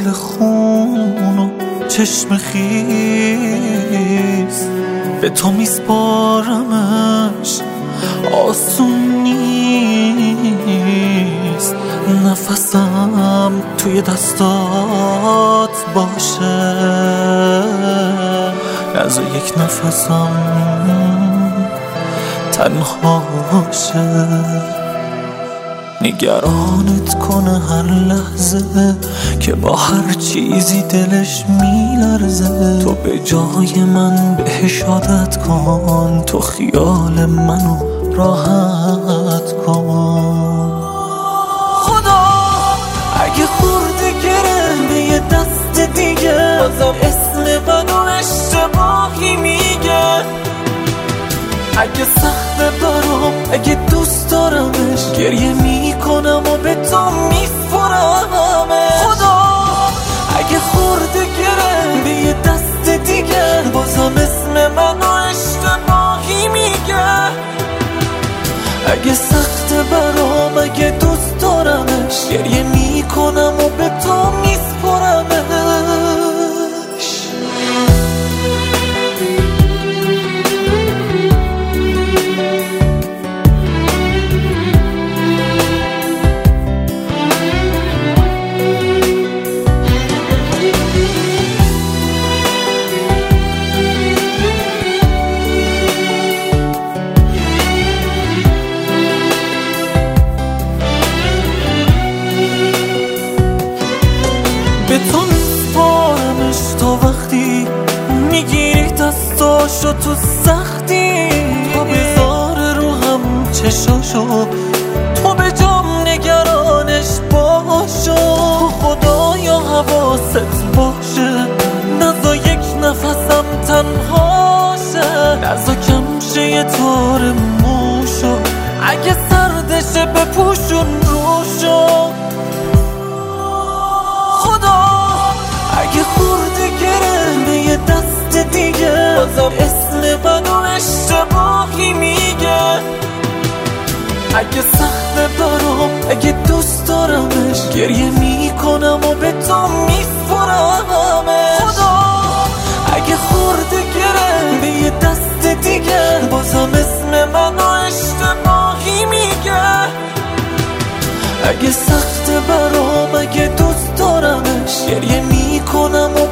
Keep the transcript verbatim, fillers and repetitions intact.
دل خون و چشم خیز به تو میسپارمش، آسون نیست نفسم توی دستات باشه، نذار یک نفسم تنها شه. نگرانت کنه هر لحظه که با هر چیزی دلش میلرزه، تو به جای من بهش عادت کن، تو خیال منو راحت کن. خدا اگه خورده گره به یه دست دیگه، بازم اسم منو اشتباهی میگه. اگه سخته برام، اگه دوست دارمش، گریه میکنم و به تو میسپرمه. خدا اگه خورده گره به یه دست دیگه، بازم اسم منو اشتباهی میگه. اگه سخته برام، اگه دوست دارمش، گریه میکنم و به تو میسپرمش. به تو میسپارمش تا وقتی میگیری دستاشو تو سختی، تو بذاره رو هم چشاشو، تو به جام نگرانش باشو. تو خدایا حواست باشه، نزا یک نفسم تنها شه، نزا کم شه یه تار موشو، اگه سردشه بپوشون روشو. اگه خورده گره به یه دست دیگه، بازم اسم منو اشتباهی میگه. اگه سخته برام، اگه دوست دارمش، گریه میکنم و به تو میسپرمش. خدا اگه خورده گره به یه دست دیگه، بازم اسم منو اشتباهی میگه. اگه سخته برام، اگه دوست دارمش، گریه میکنم و